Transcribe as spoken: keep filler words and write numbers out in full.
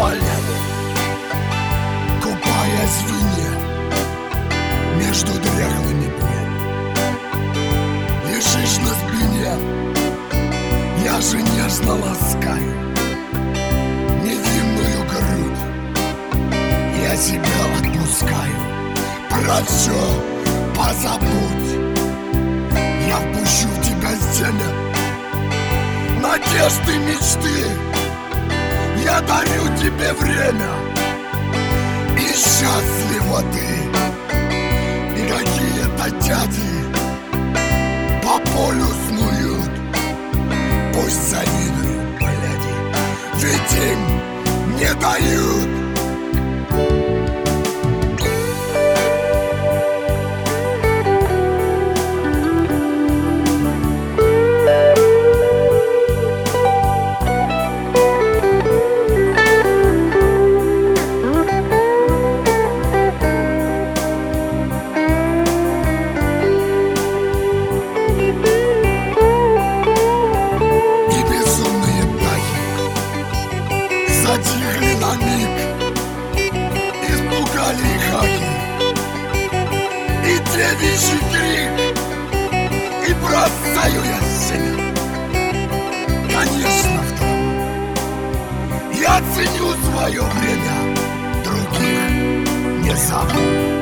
поляне, купаясь в вине между дряхлыми бревен. Лежишь на спине, я же нежно ласкаю невинную грудь, я тебя отпускаю. Про все позабудь, я впущу в тебя семя надежды, мечты. Я дарю тебе время, и счастлива ты. И какие-то дяди по полю снуют, пусть завидуют, бляди, ведь им не дают. Затихли на миг, испугали хаки и девичий крик, и бросаю я семя, конечно, в траву. Я ценю свое время, других не зову.